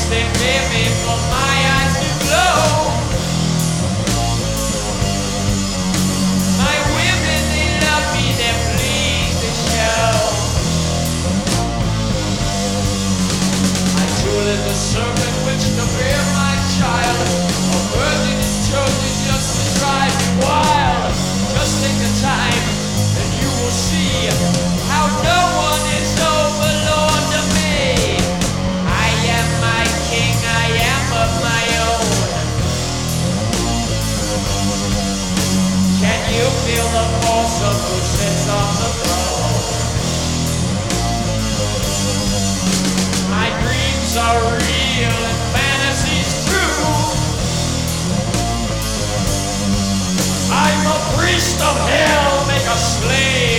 they pay me for my eyes to glow. My women, they love me, they're pleased to show. My jewel is a serpent which to bear my child. A virgin is chosen just to drive me wild. Just take the time and you will see how no one is overlord to me. I am my king, I am of my own. Can you feel the force of who sits on the throne? My dreams are real and fantasies true. I'm a priest of hell, make a slave